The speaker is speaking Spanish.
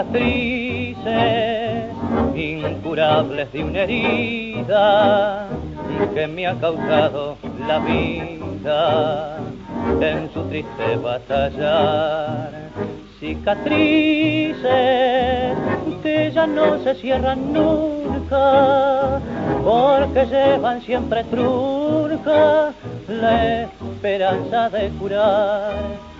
cicatrices incurables de una herida que me ha causado la vida en su triste batallar. Cicatrices que ya no se cierran nunca, porque llevan siempre trunca la esperanza de curar.